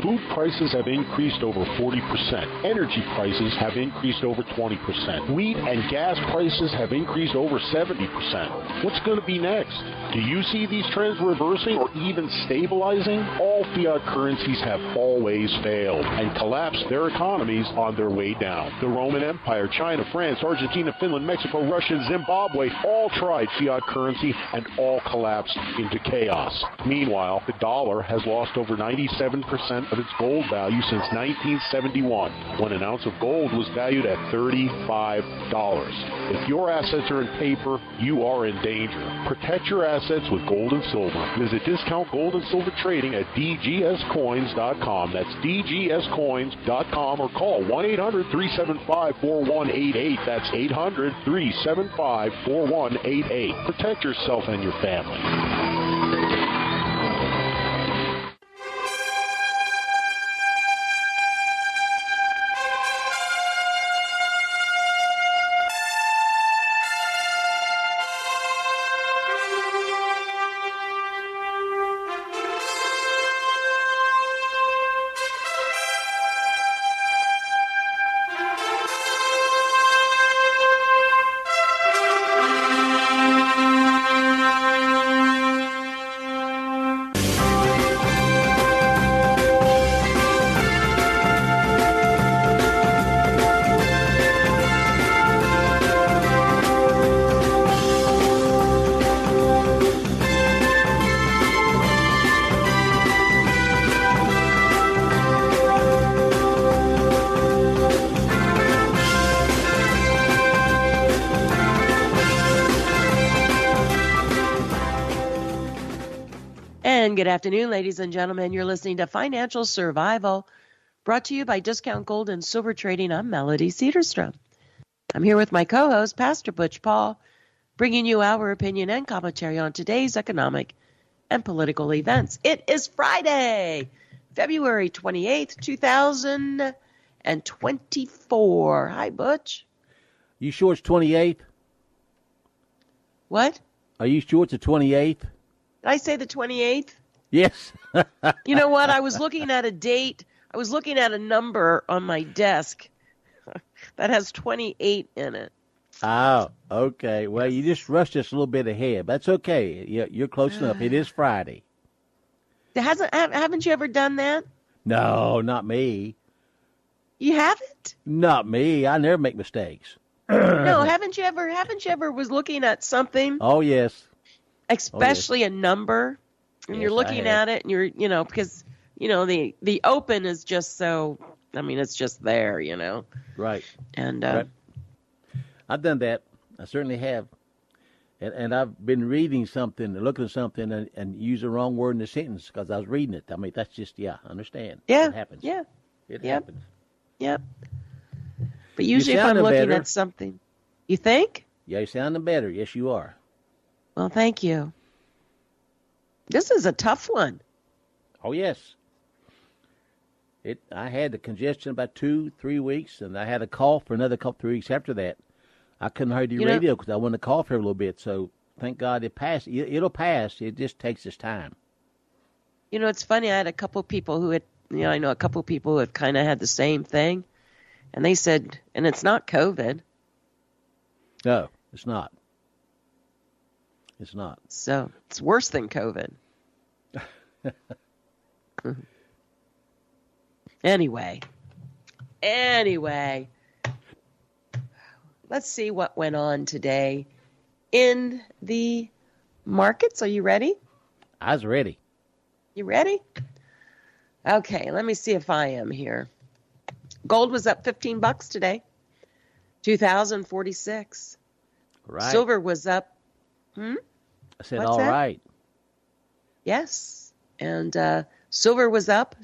Food prices have increased over 40%. Energy prices have increased over 20%. Wheat and gas prices have increased over 70%. What's going to be next? Do you see these trends reversing or even stabilizing? All fiat currencies have always failed and collapsed their economies on their way down. The Roman Empire, China, France, Argentina, Finland, Mexico, Russia, and Zimbabwe all tried fiat currency and all collapsed into chaos. Meanwhile, the dollar has lost over 97% of its gold value since 1971, when an ounce of gold was valued at $35. If your assets are in paper, you are in danger. Protect your assets with gold and silver. Visit Discount Gold and Silver Trading at dgscoins.com. That's dgscoins.com, or call 1-800-375-4188. That's 800-375-4188. Protect yourself and your family. Good afternoon, ladies and gentlemen. You're listening to Financial Survival, brought to you by Discount Gold and Silver Trading. I'm Melody Cedarstrom. I'm here with my co-host, Pastor Butch Paul, bringing you our opinion and commentary on today's economic and political events. It is Friday, February 28th, 2024. Hi, Butch. You sure it's 28th? What? Are you sure it's the 28th? Did I say the 28th? Yes. You know what? I was looking at a date. I was looking at a number on my desk that has 28 in it. Oh, okay. Well, you just rushed us a little bit ahead. That's okay. You're close enough. It is Friday. Haven't you ever done that? No, not me. You haven't? Not me. I never make mistakes. No, haven't you ever was looking at something? Oh, yes. Especially a number, and you're looking at it, and you're, because, the open is just so, it's just there, Right. And right. I've done that. I certainly have. And I've been reading something, looking at something, and use the wrong word in the sentence because I was reading it. That's just, I understand. Yeah. It happens. Yeah. It happens. Yep. But usually if I'm looking at something, you think? Yeah, you're sounding better. Yes, you are. Well, thank you. This is a tough one. Oh, yes. I had the congestion about 2-3 weeks, and I had a cough for another 3 weeks after that. I couldn't hardly do radio because I wanted to cough every little bit. So thank God it passed. It'll pass. It just takes its time. It's funny. I had a couple of people who had, I know a couple of people who have kind of had the same thing, and they said, and it's not COVID. No, it's not. It's not. So it's worse than COVID. Anyway, let's see what went on today in the markets. Are you ready? I was ready. You ready? Okay, let me see if I am here. Gold was up $15 today, 2,046. Right. Silver was up. I said, What's all that? right. Yes. And silver was up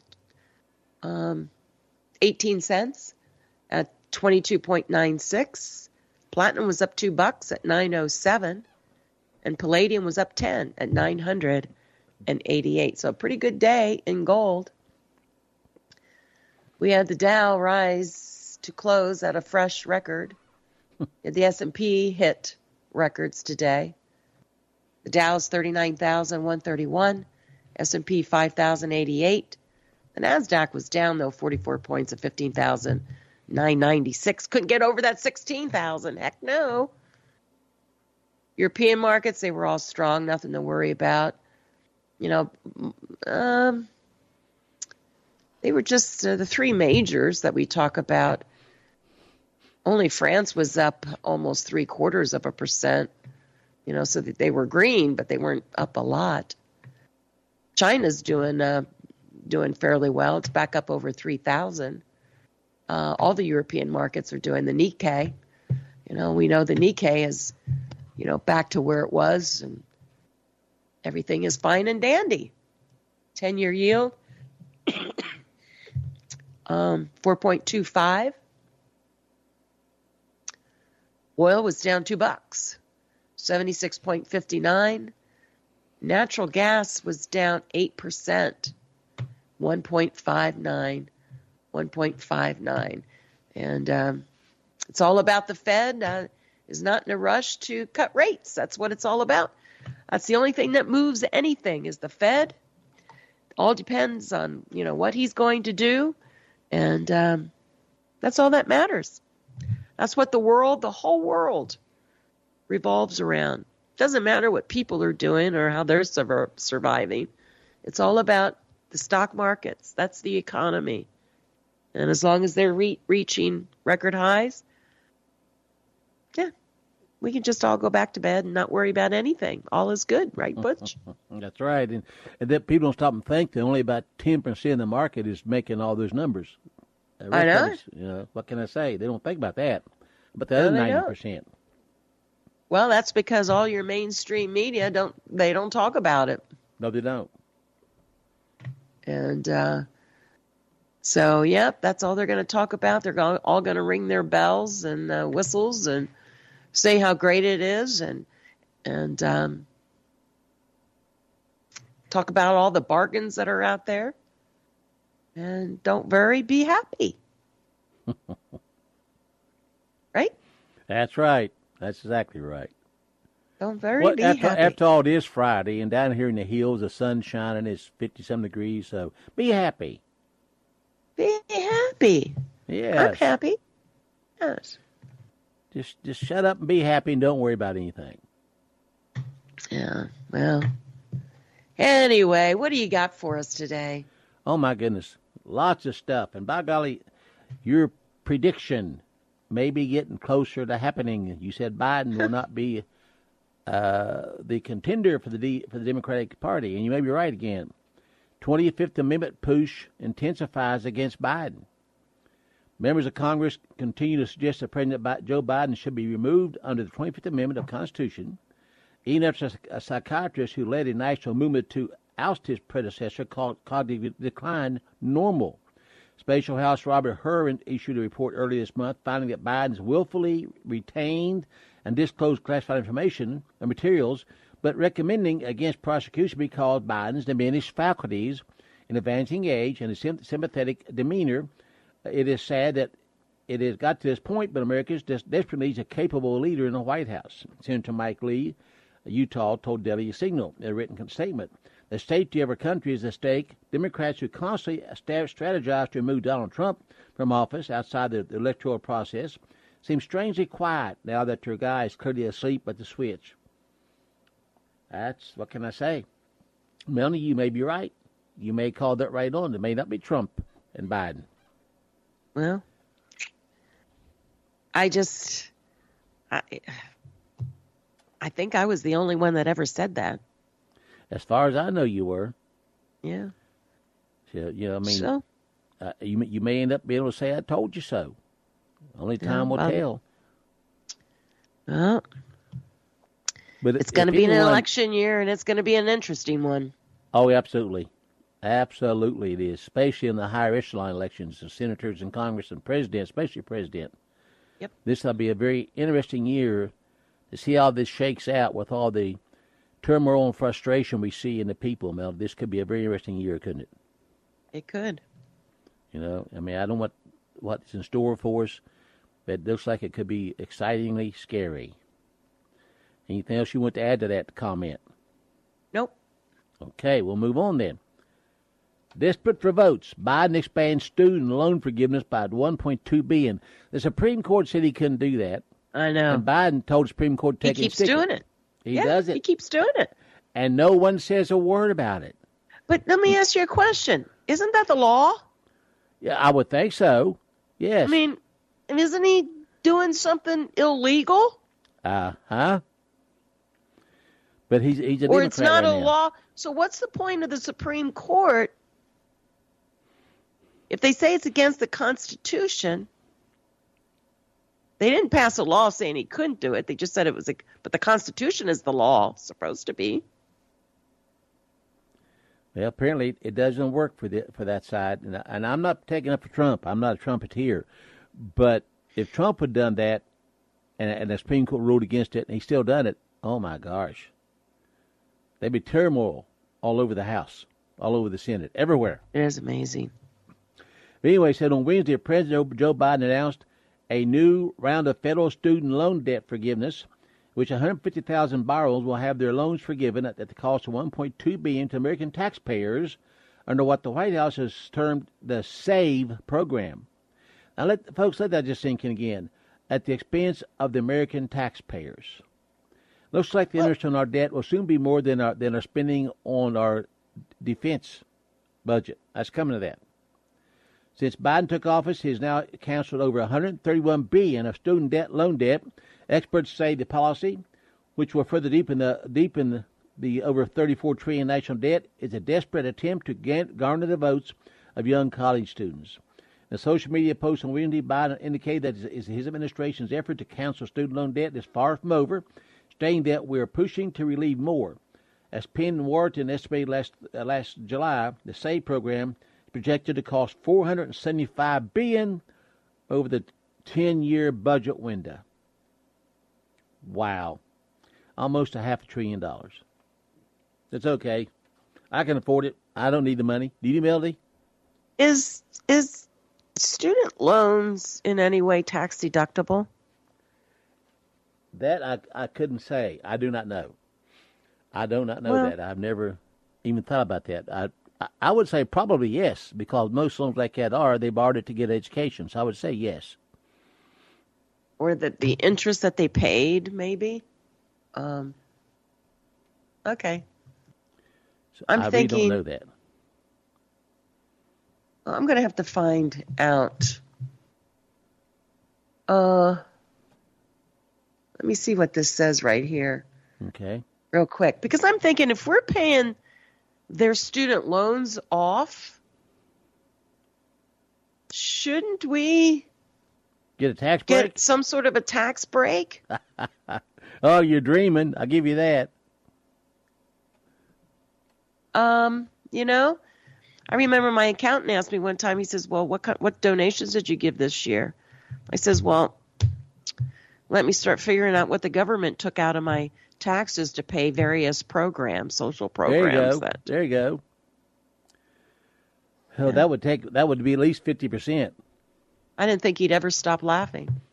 18 cents at 22.96. Platinum was up $2 at 907. And palladium was up 10 at 988. So a pretty good day in gold. We had the Dow rise to close at a fresh record. The S&P hit records today. The Dow's 39,131, S&P 5,088, The NASDAQ was down, though, 44 points at 15,996. Couldn't get over that 16,000. Heck no. European markets, they were all strong, nothing to worry about. They were just the three majors that we talk about. Only France was up almost 0.75%, so that they were green, but they weren't up a lot. China's doing fairly well. It's back up over 3,000. All the European markets are doing. The Nikkei, we know the Nikkei is, back to where it was, and everything is fine and dandy. 10-year yield, 4.25. Oil was down $2, 76.59. Natural gas was down 8%, 1.59. And it's all about the Fed is not in a rush to cut rates. That's what it's all about. That's the only thing that moves anything is the Fed. All depends on, what he's going to do. And that's all that matters. That's what the whole world revolves around. Doesn't matter what people are doing or how they're surviving. It's all about the stock markets. That's the economy. And as long as they're reaching record highs, we can just all go back to bed and not worry about anything. All is good, right, Butch? That's right. And that people don't stop and think that only about 10% of the market is making all those numbers. I know. What can I say? They don't think about that. But the other 90%. Well, that's because all your mainstream media don't talk about it. No, they don't. And that's all they're going to talk about. They're all going to ring their bells and whistles and say how great it is and talk about all the bargains that are out there. And don't worry, be happy. Right? That's right. That's exactly right. Don't worry, be happy. After all, it is Friday, and down here in the hills, the sun's shining. It's 50-some degrees, so be happy. Be happy. Yes. I'm happy. Yes. Just shut up and be happy and don't worry about anything. Yeah, well. Anyway, what do you got for us today? Oh, my goodness. Lots of stuff. And by golly, your prediction may be getting closer to happening. You said Biden will not be the contender for the Democratic Party, and you may be right again. 25th Amendment push intensifies against Biden. Members of Congress continue to suggest that President Joe Biden should be removed under the 25th Amendment of the Constitution, even after a psychiatrist who led a national movement to oust his predecessor called cognitive decline normal. Special House Robert Hur issued a report earlier this month finding that Biden's willfully retained and disclosed classified information and materials, but recommending against prosecution because Biden's diminished faculties in advancing age and a sympathetic demeanor. It is sad that it has got to this point, but America desperately needs a capable leader in the White House. Senator Mike Lee, Utah, told Daily Signal in a written statement. The safety of our country is at stake. Democrats who constantly strategize to remove Donald Trump from office outside the electoral process seem strangely quiet now that their guy is clearly asleep at the switch. That's, what can I say? Melanie, you may be right. You may call that right on. It may not be Trump and Biden. Well, I think I was the only one that ever said that. As far as I know, you were. Yeah. So, you may end up being able to say, I told you so. Only time will tell. Well, but it's going to be an election year, and it's going to be an interesting one. Oh, absolutely. Absolutely it is, especially in the higher echelon elections of senators and Congress and president, especially president. Yep. This will be a very interesting year to see how this shakes out with all the turmoil and frustration we see in the people, Mel. This could be a very interesting year, couldn't it? It could. I don't know what's in store for us, but it looks like it could be excitingly scary. Anything else you want to add to that comment? Nope. Okay, we'll move on then. Desperate for votes, Biden expands student loan forgiveness by $1.2 billion. The Supreme Court said he couldn't do that. I know. And Biden told the Supreme Court to take it. He keeps doing it. He does it. He keeps doing it. And no one says a word about it. But let me ask you a question. Isn't that the law? Yeah, I would think so. Yes. I mean, isn't he doing something illegal? But he's a Democrat. Or it's not right a now. law. So what's the point of the Supreme Court if they say it's against the Constitution? They didn't pass a law saying he couldn't do it. They just said it was but the Constitution is the law, supposed to be. Well, apparently it doesn't work for that side. And I'm not taking up for Trump. I'm not a trumpeter. But if Trump had done that and the Supreme Court ruled against it and he still done it, oh, my gosh. There'd be turmoil all over the House, all over the Senate, everywhere. It is amazing. But anyway, said on Wednesday, President Joe Biden announced a new round of federal student loan debt forgiveness, which 150,000 borrowers will have their loans forgiven at the cost of $1.2 billion to American taxpayers under what the White House has termed the SAVE program. Now, let that just sink in again. At the expense of the American taxpayers. Looks like the interest on our debt will soon be more than our spending on our defense budget. That's coming to that. Since Biden took office, he has now canceled over $131 billion of student loan debt. Experts say the policy, which will further deepen the over $34 trillion national debt, is a desperate attempt to garner the votes of young college students. In a social media post on Wednesday, Biden indicated that his administration's effort to cancel student loan debt is far from over, stating that we are pushing to relieve more. As Penn and Wharton estimated last July, the SAVE program projected to cost $475 billion over the 10-year budget window. Wow. Almost $500 billion. It's okay. I can afford it. I don't need the money. Do you, Melody? Is student loans in any way tax deductible? That I couldn't say. I do not know. I do not know that. I've never even thought about that. I would say probably yes, because most loans like that they borrowed it to get education. So I would say yes. Or that the interest that they paid, maybe? Okay. So I really don't know that. I'm going to have to find out. Let me see what this says right here. Okay. Real quick. Because I'm thinking if we're paying their student loans off, shouldn't we get a tax break? Get some sort of a tax break? Oh, you're dreaming. I'll give you that. I remember my accountant asked me one time, he says, well, what donations did you give this year? I says, well, let me start figuring out what the government took out of my taxes to pay various programs, social programs. There you go. Oh, yeah. That would be at least 50%. I didn't think he'd ever stop laughing.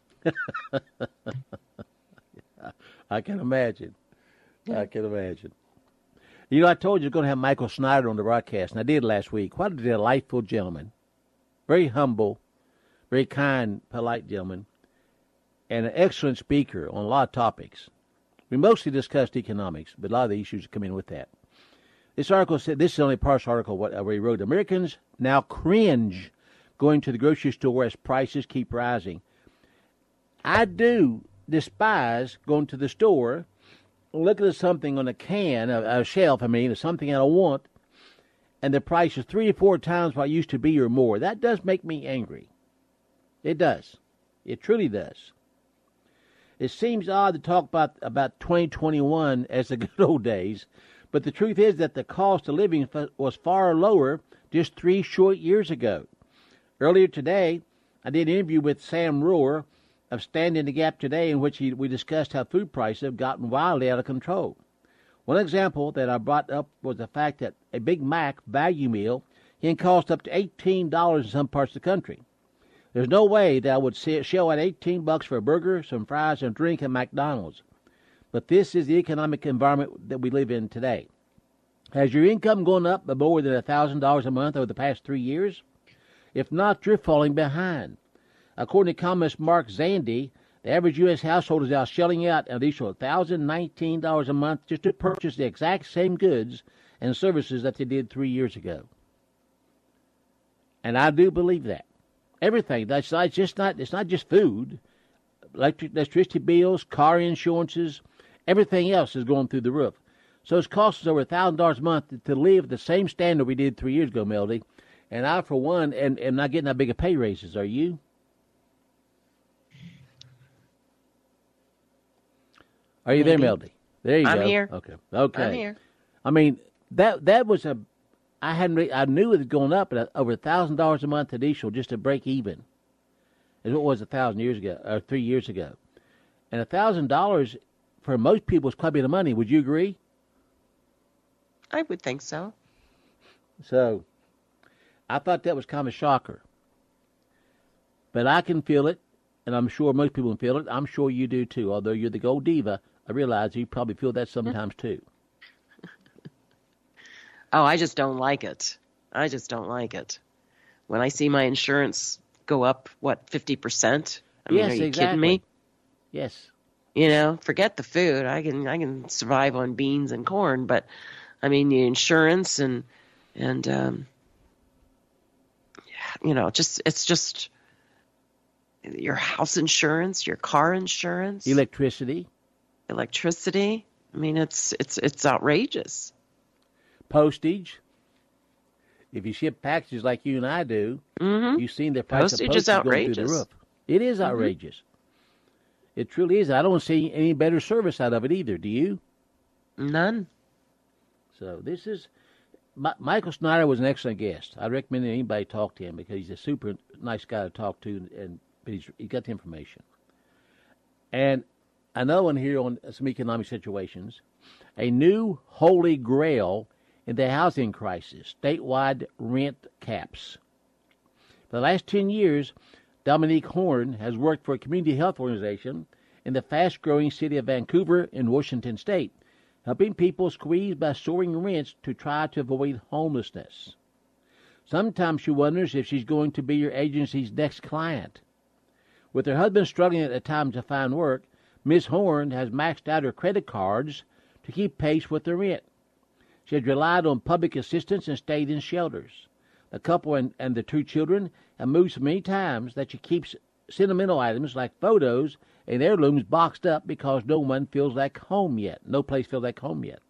I can imagine. I can imagine. You know, I told you I was going to have Michael Snyder on the broadcast, and I did last week. What a delightful gentleman. Very humble, very kind, polite gentleman, and an excellent speaker on a lot of topics. We mostly discussed economics, but a lot of the issues come in with that. This article said, this is only a partial article where he wrote, Americans now cringe going to the grocery store as prices keep rising. I do despise going to the store, looking at something on a can, a shelf, something I want, and the price is 3 or 4 times what it used to be or more. That does make me angry. It does. It truly does. It seems odd to talk about 2021 as the good old days, but the truth is that the cost of living was far lower just 3 short years ago. Earlier today, I did an interview with Sam Rohr of Standing the Gap Today, in which we discussed how food prices have gotten wildly out of control. One example that I brought up was the fact that a Big Mac value meal can cost up to $18 in some parts of the country. There's no way that I would shell out $18 for a burger, some fries, and a drink at McDonald's. But this is the economic environment that we live in today. Has your income gone up by more than $1,000 a month over the past 3 years? If not, you're falling behind. According to economist Mark Zandi, the average U.S. household is now shelling out an additional $1,019 a month just to purchase the exact same goods and services that they did 3 years ago. And I do believe that. Everything. It's not just food. Electricity bills, car insurances, everything else is going through the roof. So it's cost us over $1,000 a month to live at the same standard we did 3 years ago, Melody. And I, for one, am not getting that big of pay raises. Are you? Are you there, Melody? There you go. I'm here. Okay. I'm here. I mean, that was I knew it was going up at over $1,000 a month additional just to break even. Is what it was 1,000 years ago or 3 years ago, and $1,000 for most people is quite a bit of money. Would you agree? I would think so. So, I thought that was kind of a shocker, but I can feel it, and I'm sure most people can feel it. I'm sure you do too. Although you're the gold diva, I realize you probably feel that sometimes too. Oh, I just don't like it. I just don't like it. When I see my insurance go up, 50%? I mean, Yes, are you exactly. kidding me? Yes. You know, forget the food. I can survive on beans and corn, but I mean, the insurance and you know, it's just your house insurance, your car insurance, Electricity. I mean, it's outrageous. Postage. If you ship packages like you and I do, you've seen the price Postage of is postage go through the outrageous. roof. It is outrageous. It truly is. I don't see any better service out of it either. Do you? None. So this is Michael Snyder was an excellent guest. I recommend that anybody talk to him because he's a super nice guy to talk to, but he's got the information. And I know in here on some economic situations, a new holy grail in the housing crisis, statewide rent caps. For the last 10 years, Dominique Horn has worked for a community health organization in the fast-growing city of Vancouver in Washington State, helping people squeezed by soaring rents to try to avoid homelessness. Sometimes she wonders if she's going to be your agency's next client. With her husband struggling at the time to find work, Ms. Horn has maxed out her credit cards to keep pace with the rent. She has relied on public assistance and stayed in shelters. The couple and the 2 children have moved so many times that she keeps sentimental items like photos and heirlooms boxed up because no one feels like home yet. No place feels like home yet.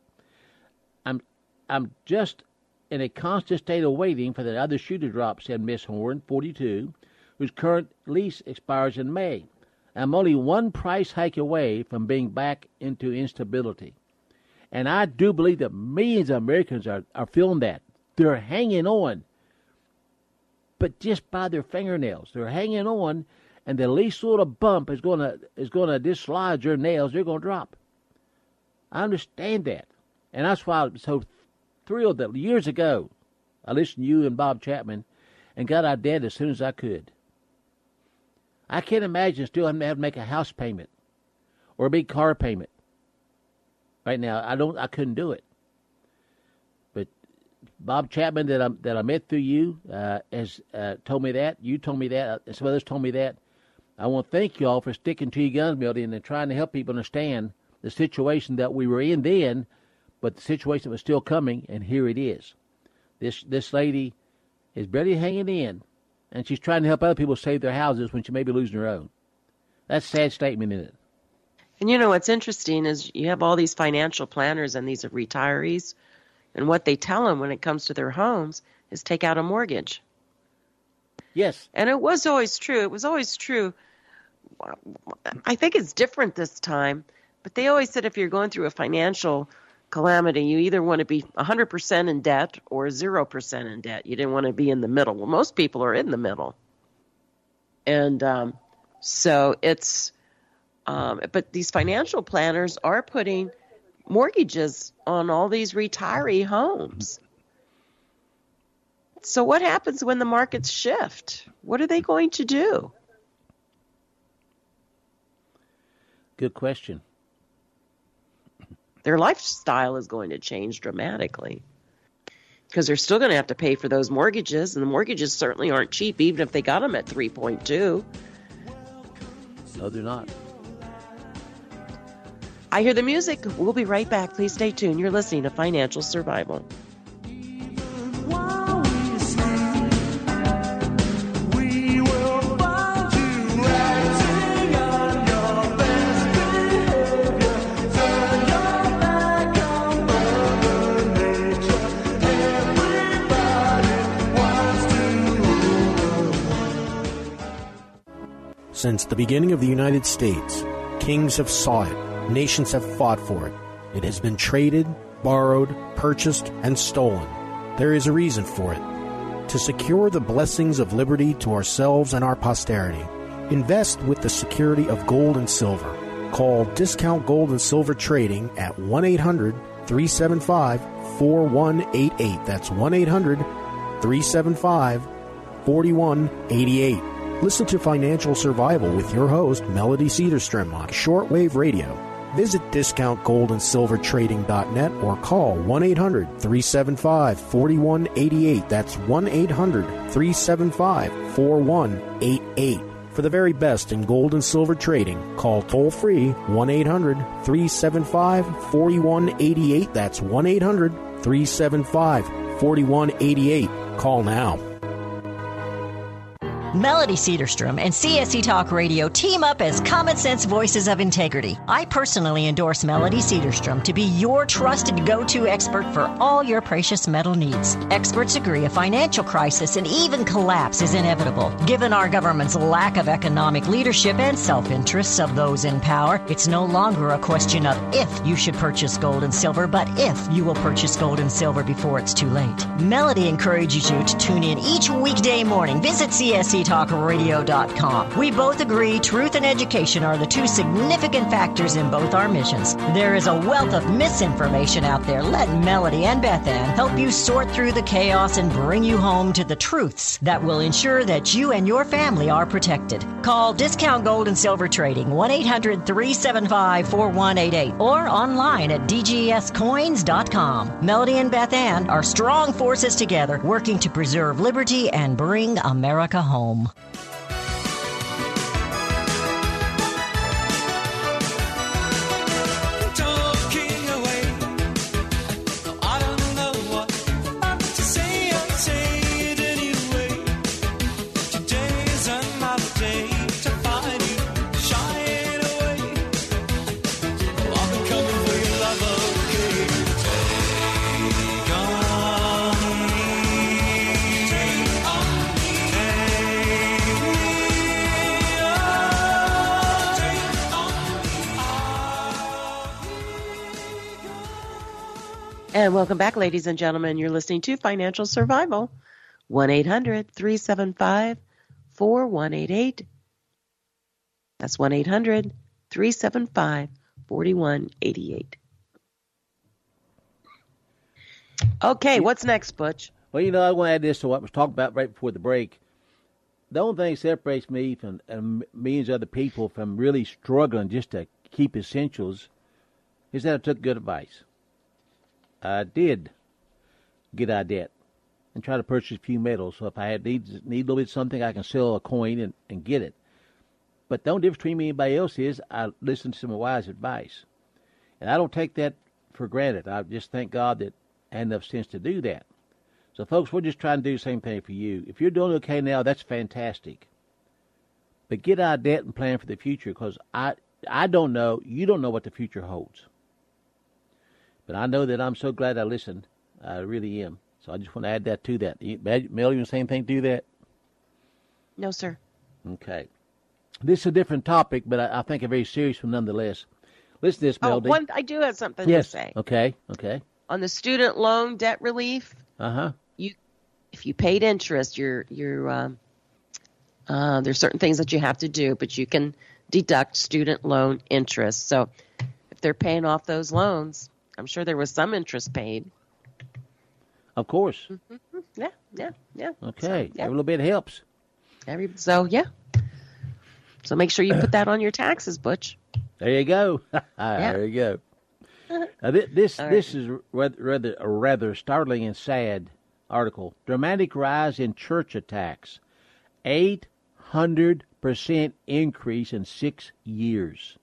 I'm just in a constant state of waiting for the other shoe to drop, said Miss Horn, 42, whose current lease expires in May. I'm only one price hike away from being back into instability. And I do believe that millions of Americans are feeling that. They're hanging on, but just by their fingernails. They're hanging on, and the least little bump is going to dislodge their nails. They're going to drop. I understand that, and that's why I'm so thrilled that years ago I listened to you and Bob Chapman and got out of debt as soon as I could. I can't imagine still having to make a house payment or a big car payment. Right now, I couldn't do it. But Bob Chapman that I met through you has told me that. You told me that. And some others told me that. I want to thank you all for sticking to your guns, Mildy, and trying to help people understand the situation that we were in then, but the situation was still coming, and here it is. This lady is barely hanging in, and she's trying to help other people save their houses when she may be losing her own. That's a sad statement, isn't it? And you know what's interesting is you have all these financial planners and these retirees, and what they tell them when it comes to their homes is take out a mortgage. Yes. And it was always true. It was always true. I think it's different this time, but they always said if you're going through a financial calamity, you either want to be 100% in debt or 0% in debt. You didn't want to be in the middle. Well, most people are in the middle. And so it's but these financial planners are putting mortgages on all these retiree homes. So what happens when the markets shift? What are they going to do? Good question. their lifestyle is going to change dramatically because they're still going to have to pay for those mortgages, and the mortgages certainly aren't cheap, even if they got them at 3.2. No, they're not. I hear the music. We'll be right back. Please stay tuned. You're listening to Financial Survival. Since the beginning of the United States, kings have sought it, nations have fought for it. It has been traded, borrowed, purchased, and stolen. There is a reason for it. To secure the blessings of liberty to ourselves and our posterity, invest with the security of gold and silver. Call Discount Gold and Silver Trading at 1-800-375-4188. That's 1-800-375-4188. Listen to Financial Survival with your host, Melody Cedarstrom, on shortwave radio. Visit discountgoldandsilvertrading.net or call 1-800-375-4188. That's 1-800-375-4188. For the very best in gold and silver trading, call toll-free 1-800-375-4188. That's 1-800-375-4188. Call now. Melody Cedarstrom and CSE Talk Radio team up as common sense voices of integrity. I personally endorse Melody Cedarstrom to be your trusted go-to expert for all your precious metal needs. Experts agree a financial crisis and even collapse is inevitable. Given our government's lack of economic leadership and self-interests of those in power, it's no longer a question of if you should purchase gold and silver, but if you will purchase gold and silver before it's too late. Melody encourages you to tune in each weekday morning. Visit CSETalkRadio.com. We both agree truth and education are the two significant factors in both our missions. There is a wealth of misinformation out there. Let Melody and Beth Ann help you sort through the chaos and bring you home to the truths that will ensure that you and your family are protected. Call Discount Gold and Silver Trading 1-800-375-4188 or online at dgscoins.com. Melody and Beth Ann are strong forces together working to preserve liberty and bring America home. And welcome back, ladies and gentlemen. You're listening to Financial Survival. 1-800-375-4188. That's 1-800-375-4188. Okay, what's next, Butch? Well, I want to add this to what was talked about right before the break. The only thing that separates me from and millions of other people from really struggling just to keep essentials is that I took good advice. I did get out of debt and try to purchase a few metals. So if I need a little bit of something, I can sell a coin and get it. But the only difference between me and anybody else is I listen to some wise advice. And I don't take that for granted. I just thank God that I had enough sense to do that. So, folks, we're just trying to do the same thing for you. If you're doing okay now, that's fantastic. But get out of debt and plan for the future, because I don't know, you don't know what the future holds. But I know that I'm so glad I listened. I really am. So I just want to add that to that. Mel, you want to say anything to that? No, sir. Okay. This is a different topic, but I think a very serious one nonetheless. Listen to this, Melody. I do have something to say. Okay. On the student loan debt relief, if you paid interest, there's certain things that you have to do, but you can deduct student loan interest. So if they're paying off those loans, I'm sure there was some interest paid. Of course. Mm-hmm. Yeah. Okay. So, Every little bit helps. So make sure you put that on your taxes, Butch. There you go. There you go. This All this is a rather startling and sad article. Dramatic rise in church attacks, 800% increase in 6 years.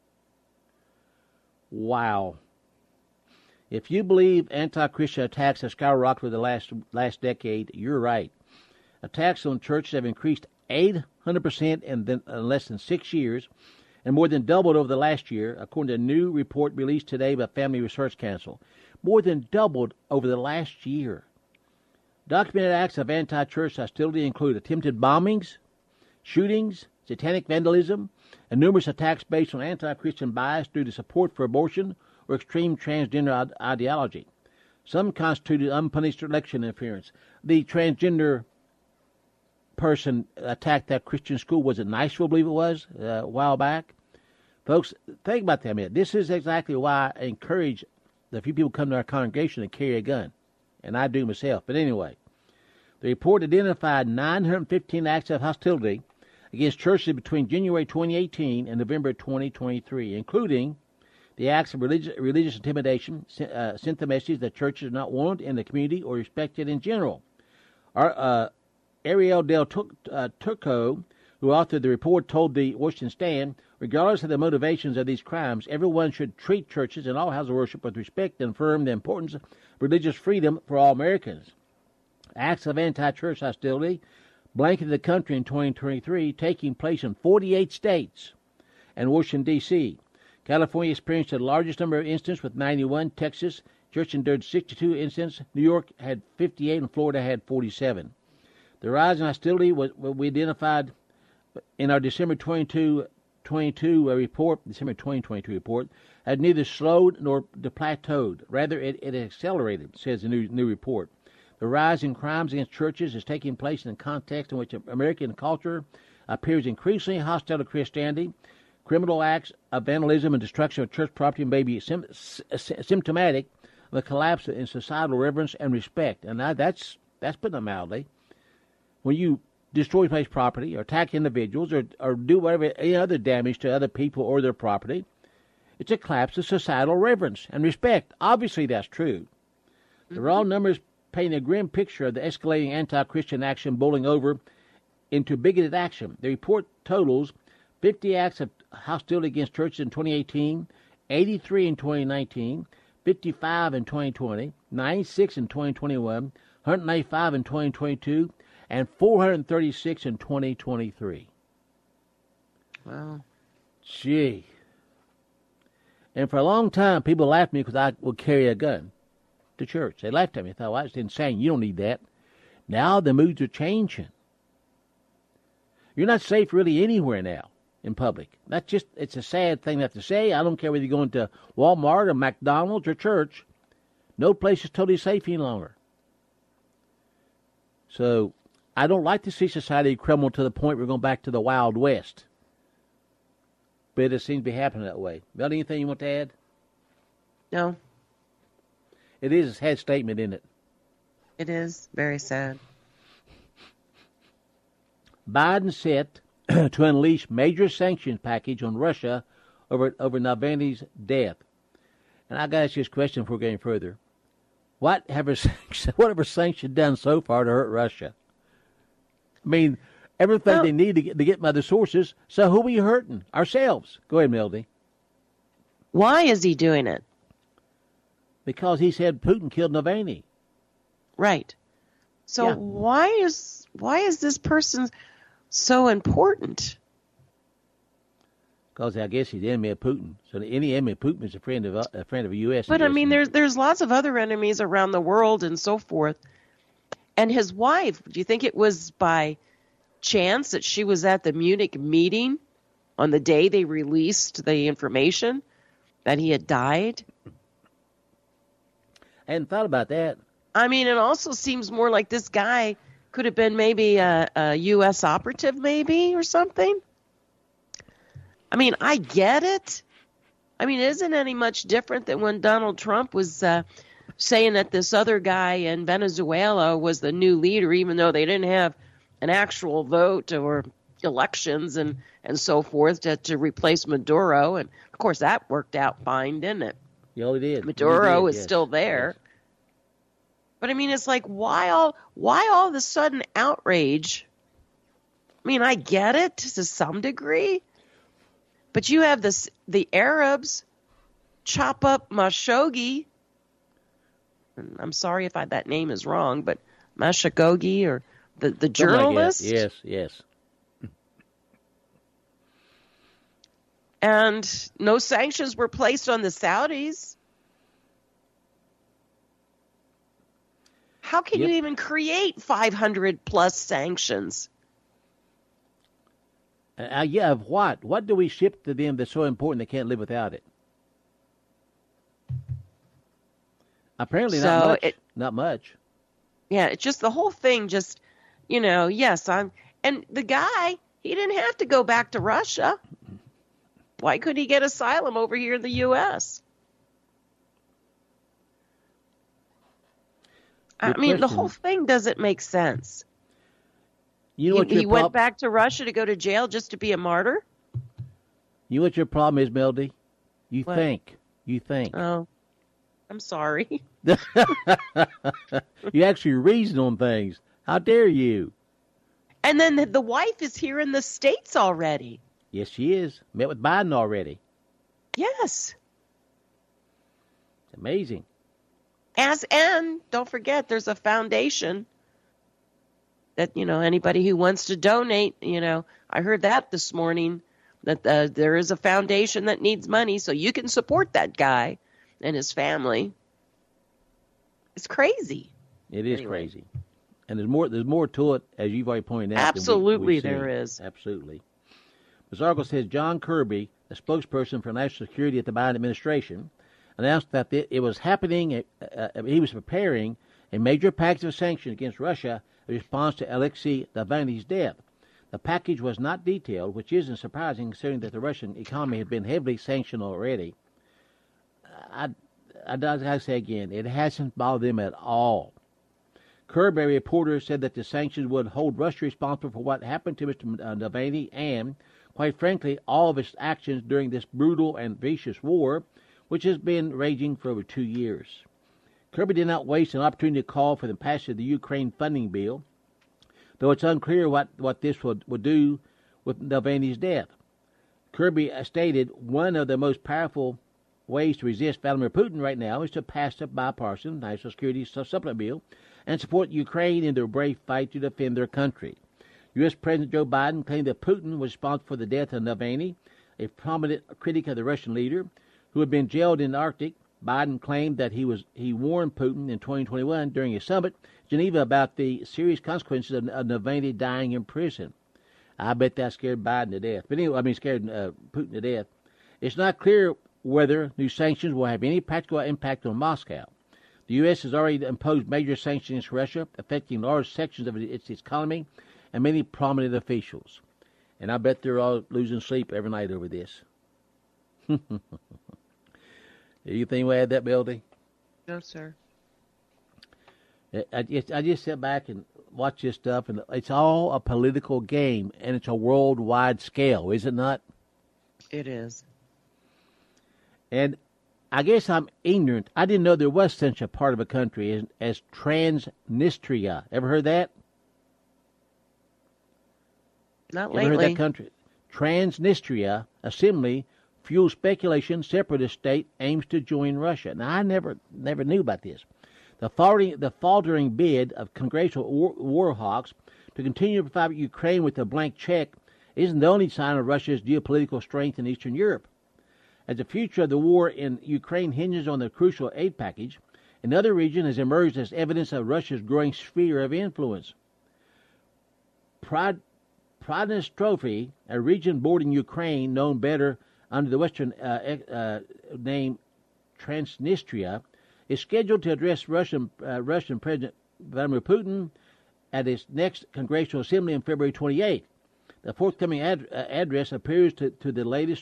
Wow. If you believe anti-Christian attacks have skyrocketed the last decade, you're right. Attacks on churches have increased 800% in less than 6 years, and more than doubled over the last year, according to a new report released today by Family Research Council. More than doubled over the last year. Documented acts of anti-church hostility include attempted bombings, shootings, satanic vandalism, and numerous attacks based on anti-Christian bias due to support for abortion or extreme transgender ideology. Some constituted unpunished election interference. The transgender person attacked that Christian school. Was it Niceville, I believe it was, a while back? Folks, think about that a minute. This is exactly why I encourage the few people come to our congregation to carry a gun. And I do myself. But anyway, the report identified 915 acts of hostility against churches between January 2018 and November 2023, including the acts of religious intimidation, sent the message that churches are not wanted in the community or respected in general. Ariel Del Turco, who authored the report, told the Washington Stand, regardless of the motivations of these crimes, everyone should treat churches and all houses of worship with respect and affirm the importance of religious freedom for all Americans. Acts of anti-church hostility blanketed the country in 2023, taking place in 48 states and Washington, D.C. California experienced the largest number of incidents with 91. Texas, church endured 62 incidents. New York had 58, and Florida had 47. The rise in hostility we identified in our December 2022 report had neither slowed nor plateaued. Rather, it accelerated, says the new report. The rise in crimes against churches is taking place in a context in which American culture appears increasingly hostile to Christianity. Criminal acts of vandalism and destruction of church property may be symptomatic of a collapse in societal reverence and respect. And that's putting it mildly. When you destroy place property or attack individuals or do whatever any other damage to other people or their property, it's a collapse of societal reverence and respect. Obviously, that's true. The raw numbers paint a grim picture of the escalating anti-Christian action boiling over into bigoted action. The report totals 50 acts of hostility against churches in 2018, 83 in 2019, 55 in 2020, 96 in 2021, 195 in 2022, and 436 in 2023. Wow. Gee. And for a long time, people laughed at me because I would carry a gun to church. They laughed at me. They thought, well, that's insane. You don't need that. Now the moods are changing. You're not safe really anywhere now in public. It's a sad thing to have to say. I don't care whether you're going to Walmart or McDonald's or church. No place is totally safe any longer. So I don't like to see society crumble to the point we're going back to the Wild West. But it seems to be happening that way. Mel, anything you want to add? No. It is a sad statement, isn't it? It is very sad. Biden set to unleash major sanctions package on Russia over Navalny's death. And I got to ask you this question before going further. What have sanctions done so far to hurt Russia? I mean, everything they need to get by the sources. So who are we hurting? Ourselves. Go ahead, Melody. Why is he doing it? Because he said Putin killed Navalny. Right. So why is this person so important? Because I guess he's the enemy of Putin. So any enemy of Putin is a friend of the U.S. But I mean, there's lots of other enemies around the world and so forth. And his wife, do you think it was by chance that she was at the Munich meeting on the day they released the information that he had died? I hadn't thought about that. I mean, it also seems more like this guy could have been maybe a U.S. operative maybe or something. I mean, I get it. I mean, it isn't any much different than when Donald Trump was saying that this other guy in Venezuela was the new leader, even though they didn't have an actual vote or elections and so forth to replace Maduro. And, of course, that worked out fine, didn't it? Yeah, he did. Maduro is yes. still there. Yes. But I mean, it's like, why all of a sudden outrage? I mean, I get it to some degree, but you have the Arabs chop up Khashoggi. I'm sorry if that name is wrong, but Khashoggi, or the journalist. Like yes. And no sanctions were placed on the Saudis. How can you even create 500 plus sanctions? Of what? What do we ship to them that's so important they can't live without it? Apparently not much. Yeah, it's just the whole thing just, yes, and the guy, he didn't have to go back to Russia. Why couldn't he get asylum over here in the U.S.? The whole thing doesn't make sense. You know what he went back to Russia to go to jail just to be a martyr? You know what your problem is, Melody? You think. Oh, I'm sorry. You actually reason on things. How dare you? And then the wife is here in the States already. Yes, she is. Met with Biden already. Yes. It's amazing. And don't forget, there's a foundation that, anybody who wants to donate, I heard that this morning, that there is a foundation that needs money, so you can support that guy and his family. It's crazy. It is crazy. And there's more to it, as you've already pointed out. Absolutely, there is. Absolutely. This article says John Kirby, the spokesperson for national security at the Biden administration, announced that it was happening. He was preparing a major package of sanctions against Russia in response to Alexei Navalny's death. The package was not detailed, which isn't surprising considering that the Russian economy had been heavily sanctioned already. I say again, it hasn't bothered them at all. Kirby, a reporter, said that the sanctions would hold Russia responsible for what happened to Mr. Navalny and, quite frankly, all of its actions during this brutal and vicious war, which has been raging for over 2 years. Kirby did not waste an opportunity to call for the passage of the Ukraine funding bill, though it's unclear what this would do with Navalny's death. Kirby stated one of the most powerful ways to resist Vladimir Putin right now is to pass a bipartisan national security supplement bill and support Ukraine in their brave fight to defend their country. U.S. President Joe Biden claimed that Putin was responsible for the death of Navalny, a prominent critic of the Russian leader who had been jailed in the Arctic. Biden claimed that he warned Putin in 2021 during a summit in Geneva about the serious consequences of Navalny dying in prison. I bet that scared Biden to death. But anyway, scared Putin to death. It's not clear whether new sanctions will have any practical impact on Moscow. The U.S. has already imposed major sanctions against Russia, affecting large sections of its economy and many prominent officials. And I bet they're all losing sleep every night over this. You think we had that, Melody? No, sir. I just sit back and watch this stuff, and it's all a political game, and it's a worldwide scale, is it not? It is. And I guess I'm ignorant. I didn't know there was such a part of a country as Transnistria. Ever heard that? Not Ever lately. heard that country? Transnistria Assembly fuels speculation separatist state aims to join Russia. Now, I never knew about this. The faltering bid of congressional war hawks to continue to provide Ukraine with a blank check isn't the only sign of Russia's geopolitical strength in Eastern Europe. As the future of the war in Ukraine hinges on the crucial aid package, another region has emerged as evidence of Russia's growing sphere of influence. Prodnestrovsky, a region bordering Ukraine known better under the Western name Transnistria, is scheduled to address Russian President Vladimir Putin at his next Congressional Assembly on February 28th. The forthcoming address appears to be the latest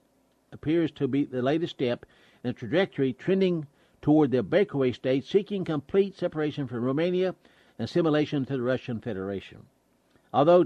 step in a trajectory trending toward the breakaway state seeking complete separation from Romania and assimilation to the Russian Federation. Although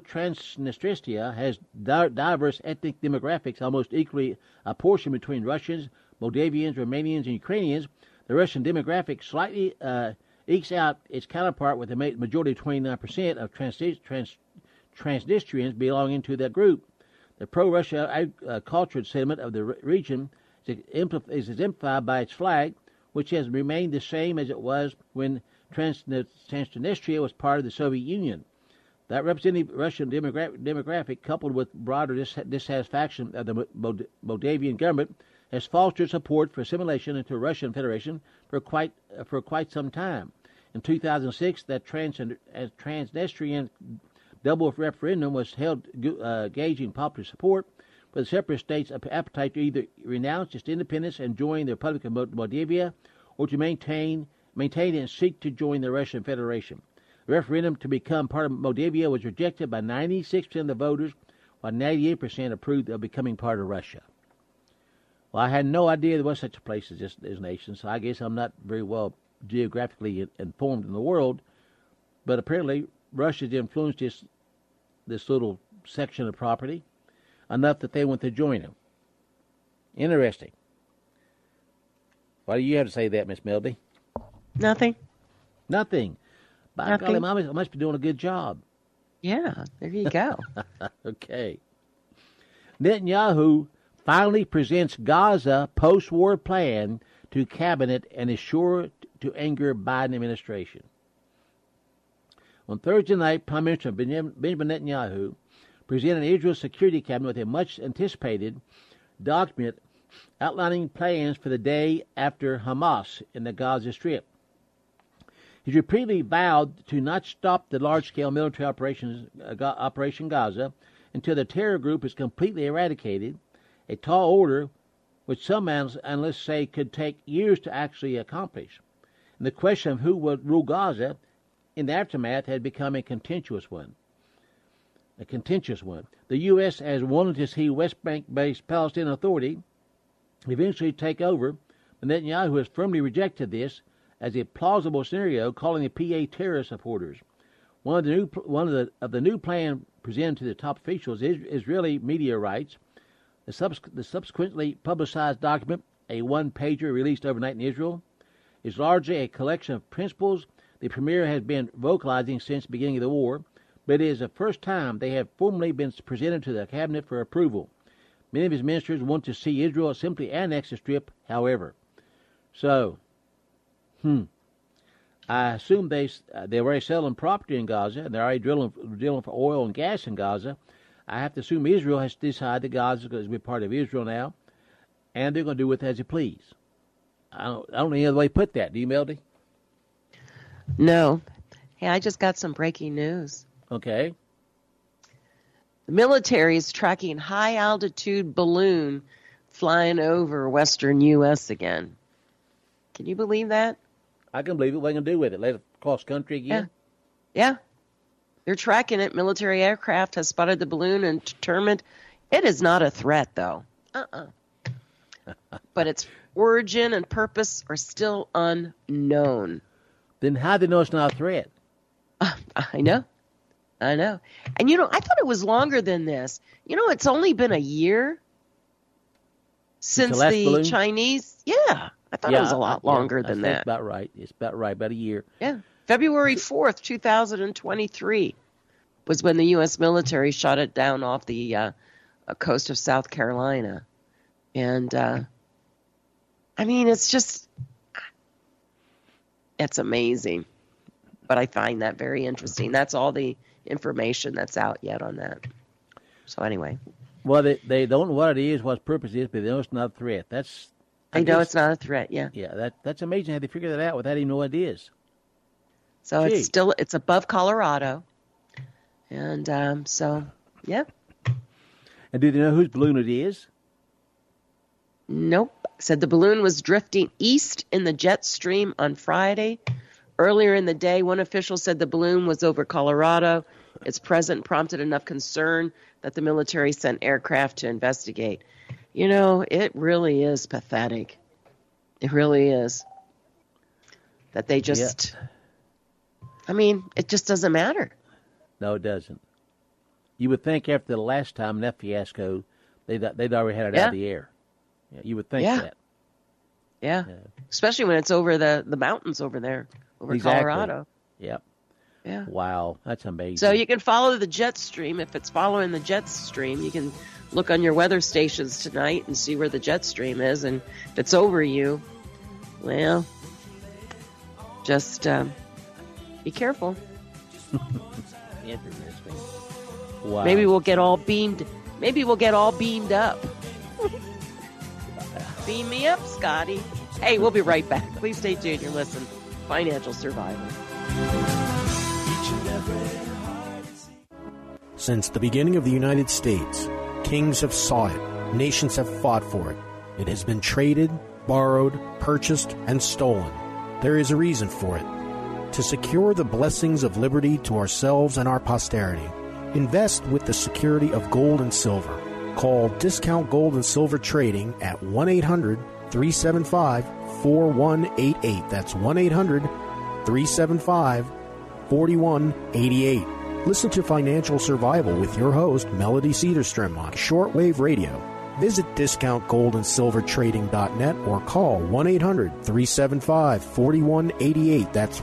Transnistria has diverse ethnic demographics almost equally apportioned between Russians, Moldavians, Romanians, and Ukrainians, the Russian demographic slightly ekes out its counterpart with a majority of 29% of Transnistrians belonging to that group. The pro-Russia cultural sentiment of the region is exemplified by its flag, which has remained the same as it was when Transnistria was part of the Soviet Union. That representative Russian demographic, coupled with broader dissatisfaction of the Moldavian government, has fostered support for assimilation into the Russian Federation for quite some time. In 2006, that Transnistrian double referendum was held, gauging popular support for the separate states' appetite to either renounce its independence and join the Republic of Moldavia, or to maintain and seek to join the Russian Federation. The referendum to become part of Moldavia was rejected by 96% of the voters, while 98% approved of becoming part of Russia. Well, I had no idea there was such a place as this nation, so I guess I'm not very well geographically informed in the world, but apparently Russia's influenced this little section of property enough that they want to join them. Interesting. What do you have to say to that, Miss Melody? Nothing. Nothing. By golly, I must be doing a good job. Yeah, there you go. Okay. Netanyahu finally presents Gaza post-war plan to cabinet and is sure to anger Biden administration. On Thursday night, Prime Minister Benjamin Netanyahu presented Israel's security cabinet with a much-anticipated document outlining plans for the day after Hamas in the Gaza Strip. He repeatedly vowed to not stop the large-scale military Operation Gaza until the terror group is completely eradicated, a tall order which some analysts say could take years to actually accomplish. And the question of who would rule Gaza in the aftermath had become a contentious one. The U.S. has wanted to see West Bank-based Palestinian Authority eventually take over, but Netanyahu has firmly rejected this as a plausible scenario, calling the PA terrorist supporters. One of the new plan presented to the top officials is Israeli media rights. The subsequently publicized document, a one-pager released overnight in Israel, is largely a collection of principles the premier has been vocalizing since the beginning of the war, but it is the first time they have formally been presented to the cabinet for approval. Many of his ministers want to see Israel simply annex the Strip, however. So, I assume they're already selling property in Gaza, and they're already drilling for oil and gas in Gaza. I have to assume Israel has decided that Gaza is going to be part of Israel now, and they're going to do with it as they please. I don't know any other way to put that. Do you, Melody? No. Hey, I just got some breaking news. Okay. The military is tracking high-altitude balloon flying over western U.S. again. Can you believe that? I can believe it. What are they going to do with it? Let it cross country again? Yeah. They're tracking it. Military aircraft has spotted the balloon and determined it is not a threat, though. But its origin and purpose are still unknown. Then how do they know it's not a threat? I know. And, I thought it was longer than this. It's only been a year since the balloon? Chinese. Yeah. I thought it was a lot longer than that. That's about right. It's about right, about a year. Yeah. February 4th, 2023 was when the U.S. military shot it down off the coast of South Carolina. And, it's amazing. But I find that very interesting. That's all the information that's out yet on that. So anyway. Well, they don't know what it is, what its purpose is, but they know it's not a threat. I know it's not a threat, yeah. Yeah, that's amazing how they figure that out without even knowing what it is. So it's above Colorado. And yeah. And do they know whose balloon it is? Nope. Said the balloon was drifting east in the jet stream on Friday. Earlier in the day, one official said the balloon was over Colorado. Its presence prompted enough concern that the military sent aircraft to investigate. It really is pathetic. It really is. That they just... Yeah. It just doesn't matter. No, it doesn't. You would think after the last time, that fiasco, they'd already had it out of the air. Yeah, you would think that. Yeah. Especially when it's over the mountains over there, over Colorado. Yep. Yeah. Wow, that's amazing. So you can follow the jet stream. If it's following the jet stream, you can look on your weather stations tonight and see where the jet stream is. And if it's over you, well, just be careful. Wow. Maybe we'll get all beamed. Maybe we'll get all beamed up. Beam me up, Scotty. Hey, we'll be right back. Please stay tuned. You're listening to Financial Survival. Since the beginning of the United States, kings have sought it, nations have fought for it. It has been traded, borrowed, purchased, and stolen. There is a reason for it. To secure the blessings of liberty to ourselves and our posterity, invest with the security of gold and silver. Call Discount Gold and Silver Trading at 1-800-375-4188. That's 1-800-375-4188. Listen to Financial Survival with your host, Melody Cedarstrom, on shortwave radio. Visit discountgoldandsilvertrading.net or call 1-800-375-4188. That's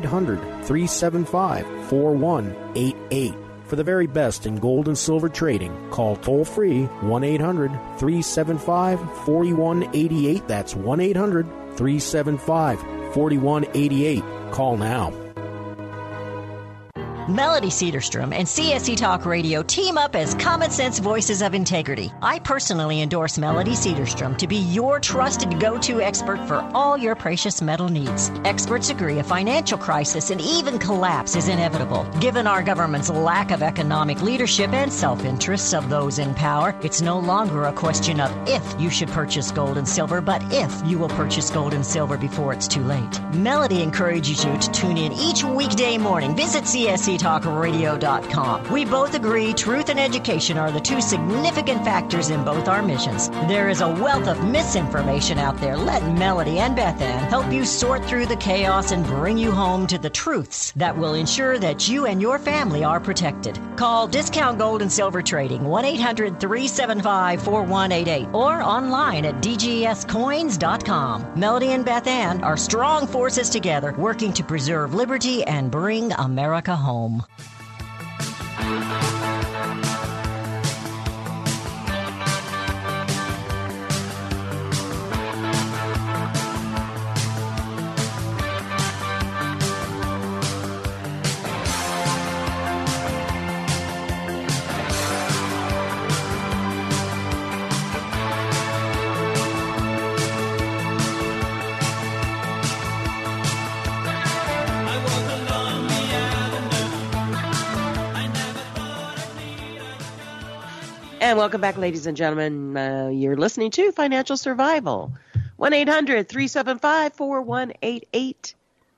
1-800-375-4188. For the very best in gold and silver trading, call toll-free 1-800-375-4188. That's 1-800-375-4188. Call now. Melody Cedarstrom and CSE Talk Radio team up as common sense voices of integrity. I personally endorse Melody Cedarstrom to be your trusted go-to expert for all your precious metal needs. Experts agree a financial crisis and even collapse is inevitable. Given our government's lack of economic leadership and self-interests of those in power, it's no longer a question of if you should purchase gold and silver, but if you will purchase gold and silver before it's too late. Melody encourages you to tune in each weekday morning. Visit CSETalkRadio.com. We both agree truth and education are the two significant factors in both our missions. There is a wealth of misinformation out there. Let Melody and Beth Ann help you sort through the chaos and bring you home to the truths that will ensure that you and your family are protected. Call Discount Gold and Silver Trading 1-800-375-4188 or online at dgscoins.com. Melody and Beth Ann are strong forces together working to preserve liberty and bring America home. And welcome back, ladies and gentlemen. You're listening to Financial Survival. 1-800-375-4188. It's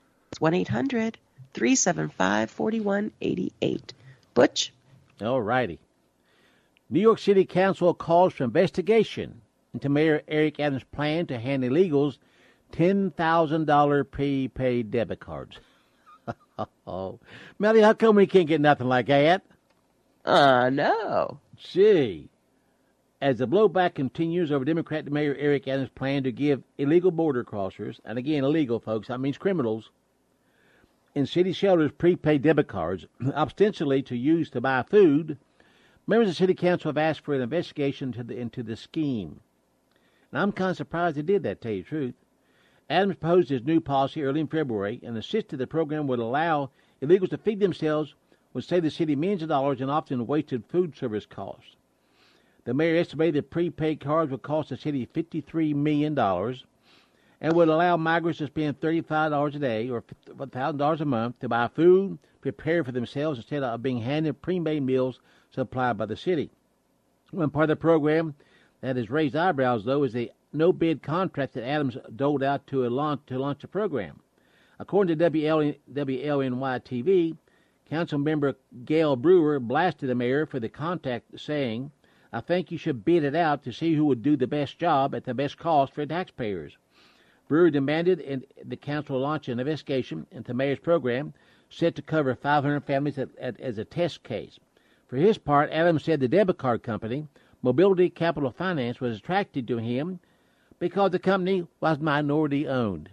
1-800-375-4188. Butch? All righty. New York City Council calls for investigation into Mayor Eric Adams' plan to hand illegals $10,000 prepaid debit cards. Oh, Melly, how come we can't get nothing like that? No. Gee. As the blowback continues over Democrat Mayor Eric Adams' plan to give illegal border crossers, and again, illegal, folks, that means criminals, in city shelters prepaid debit cards, ostensibly to use to buy food, members of the City Council have asked for an investigation into the scheme. And I'm kind of surprised they did that, to tell you the truth. Adams proposed his new policy early in February and insisted the program would allow illegals to feed themselves, would save the city millions of dollars and often wasted food service costs. The mayor estimated that prepaid cards would cost the city $53 million and would allow migrants to spend $35 a day or $1,000 a month to buy food prepared for themselves instead of being handed pre-made meals supplied by the city. One part of the program that has raised eyebrows, though, is the no-bid contract that Adams doled out to launch the program. According to WLNY-TV, Council member Gail Brewer blasted the mayor for the contract, saying, "I think you should bid it out to see who would do the best job at the best cost for taxpayers." Brewer demanded the council launch an investigation into the mayor's program, set to cover 500 families as a test case. For his part, Adams said the debit card company, Mobility Capital Finance, was attracted to him because the company was minority owned.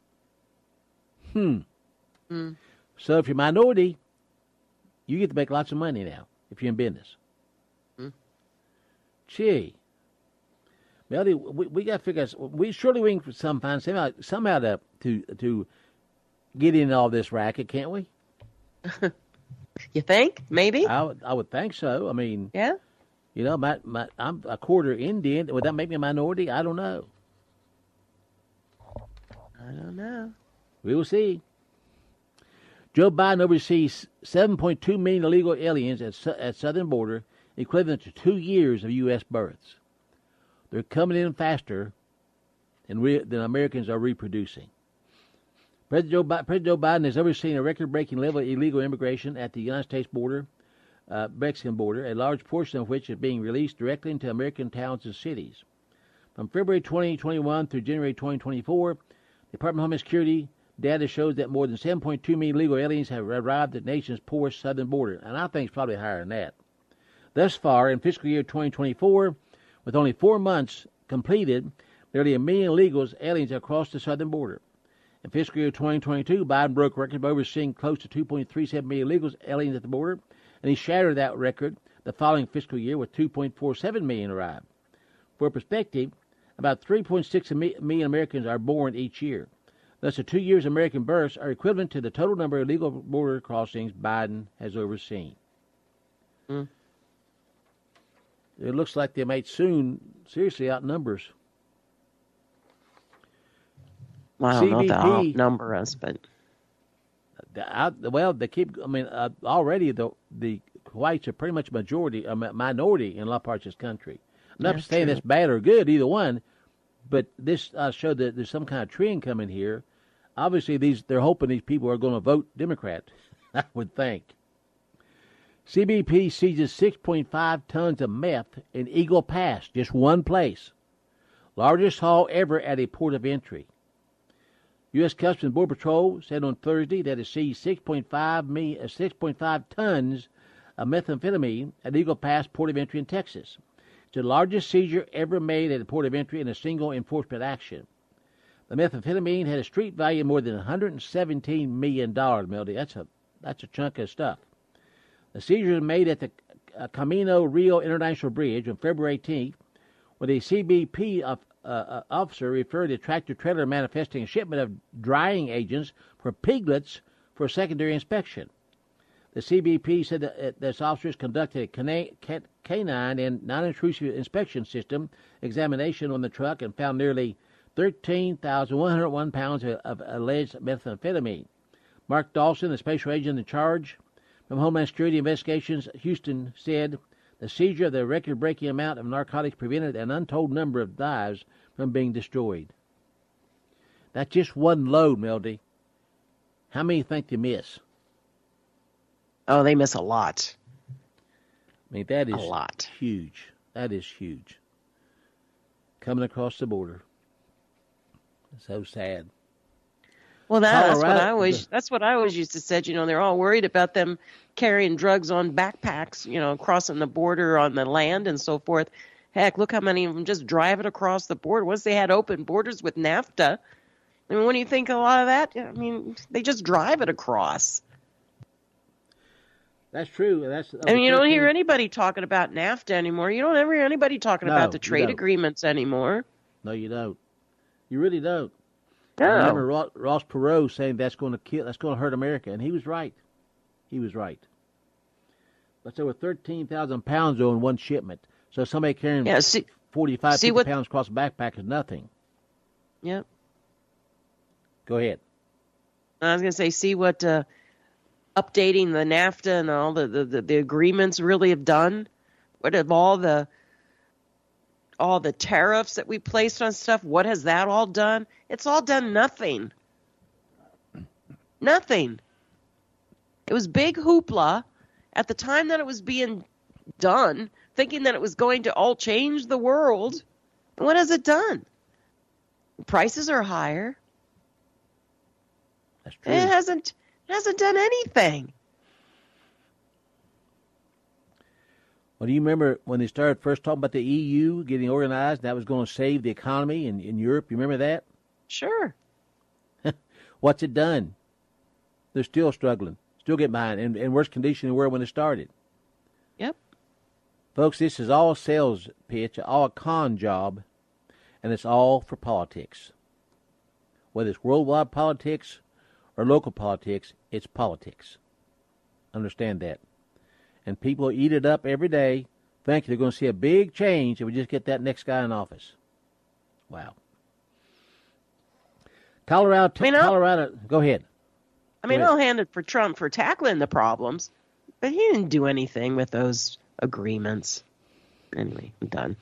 So if you're minority, you get to make lots of money now if you're in business. Gee. Melody, we got to figure out, we can find somehow to get in all this racket, can't we? You think? Maybe? I would think so. I mean, yeah. You know, I'm a quarter Indian. Would that make me a minority? I don't know. I don't know. We will see. Joe Biden oversees 7.2 million illegal aliens at southern border, equivalent to 2 years of U.S. births. They're coming in faster than Americans are reproducing. President Joe Biden has overseen a record-breaking level of illegal immigration at the United States border, Mexican border, a large portion of which is being released directly into American towns and cities. From February 2021 through January 2024, the Department of Homeland Security data shows that more than 7.2 million illegal aliens have arrived at the nation's poorest southern border, and I think it's probably higher than that. Thus far, in fiscal year 2024, with only 4 months completed, nearly 1 million illegals, aliens have crossed the southern border. In fiscal year 2022, Biden broke a record by overseeing close to 2.37 million illegals, aliens at the border, and he shattered that record the following fiscal year with 2.47 million arrived. For perspective, about 3.6 million Americans are born each year. Thus, the 2 years American births are equivalent to the total number of illegal border crossings Biden has overseen. It looks like they might soon seriously outnumber us. Well, I don't know if they'll outnumber us, but... Well, they keep... I mean, already the whites are pretty much a minority in a lot of parts of this country. I'm not saying that's bad or good, either one, but this showed that there's some kind of trend coming here. Obviously, they're hoping these people are going to vote Democrat, I would think. CBP seizes 6.5 tons of meth in Eagle Pass, just one place. Largest haul ever at a port of entry. U.S. Customs and Border Patrol said on Thursday that it seized 6.5 tons of methamphetamine at Eagle Pass port of entry in Texas. It's the largest seizure ever made at a port of entry in a single enforcement action. The methamphetamine had a street value of more than $117 million, Melody. That's a chunk of stuff. The seizure was made at the Camino Rio International Bridge on February 18th, when a CBP officer referred to a tractor-trailer manifesting a shipment of drying agents for piglets for secondary inspection. The CBP said that its officers conducted a canine and non-intrusive inspection system examination on the truck and found nearly 13,101 pounds of alleged methamphetamine. Mark Dawson, the special agent in charge from Homeland Security Investigations Houston, said the seizure of the record-breaking amount of narcotics prevented an untold number of lives from being destroyed. That's just one load, Melody. How many think they miss? Oh, they miss a lot. I mean, that is a lot. Huge. That is huge. Coming across the border. So sad. Well, that's what I always used to say. You know, they're all worried about them carrying drugs on backpacks, you know, crossing the border on the land and so forth. Heck, look how many of them just drive it across the border. Once they had open borders with NAFTA, I mean, when you think a lot of that, I mean, they just drive it across. That's true. I mean, you don't hear anybody talking about NAFTA anymore. You don't ever hear anybody talking about the trade agreements anymore. No, you don't. You really don't. No. I remember Ross Perot saying that's going to hurt America, and he was right. He was right. That's over 13,000 pounds on one shipment. So somebody carrying 45, 50 pounds across a backpack is nothing. Yep. Go ahead. I was going to say, see what updating the NAFTA and all the agreements really have done. What have all the tariffs that we placed on stuff, what has that all done? It's all done nothing. Nothing. It was big hoopla at the time that it was being done, thinking that it was going to all change the world. And what has it done? Prices are higher. That's true. It hasn't done anything. Well, do you remember when they started first talking about the EU getting organized? That was going to save the economy in Europe. You remember that? Sure. What's it done? They're still struggling, still getting behind, in worse condition than they were when they started. Yep. Folks, this is all a sales pitch, all a con job, and it's all for politics. Whether it's worldwide politics or local politics, it's politics. Understand that. And people eat it up every day, thinking they're going to see a big change if we just get that next guy in office. Wow. Colorado, go ahead. I'll hand it for Trump for tackling the problems, but he didn't do anything with those agreements. Anyway, I'm done.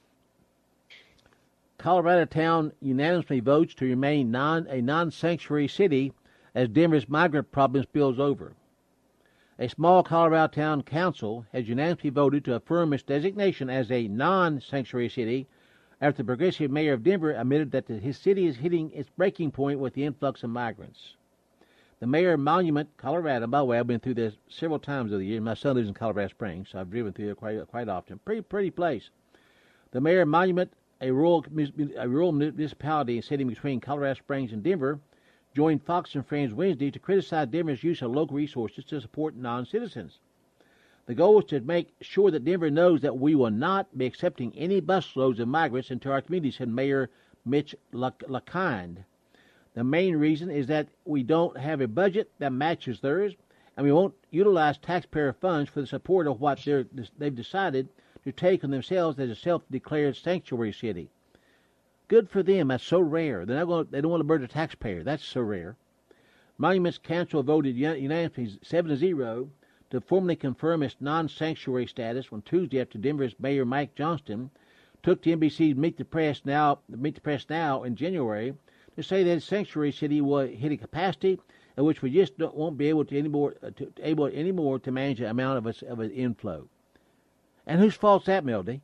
Colorado town unanimously votes to remain a non-sanctuary city as Denver's migrant problem spills over. A small Colorado town council has unanimously voted to affirm its designation as a non-sanctuary city after the progressive mayor of Denver admitted that his city is hitting its breaking point with the influx of migrants. The mayor of Monument, Colorado, by the way, I've been through there several times over the year. My son lives in Colorado Springs, so I've driven through there quite often. Pretty place. The mayor of Monument, a rural municipality sitting between Colorado Springs and Denver, joined Fox and Friends Wednesday to criticize Denver's use of local resources to support non-citizens. The goal is to make sure that Denver knows that we will not be accepting any busloads of migrants into our community, said Mayor Mitch LaKind. The main reason is that we don't have a budget that matches theirs, and we won't utilize taxpayer funds for the support of what they've decided to take on themselves as a self-declared sanctuary city. Good for them. That's so rare. They don't want to burden the taxpayer. That's so rare. Monuments Council voted unanimously 7-0 to formally confirm its non-sanctuary status on Tuesday after Denver's Mayor Mike Johnston took to NBC's Meet the Press Now in January to say that its sanctuary city will hit a capacity at which we just won't be able anymore to manage the amount of an inflow. And whose fault's that, Melody?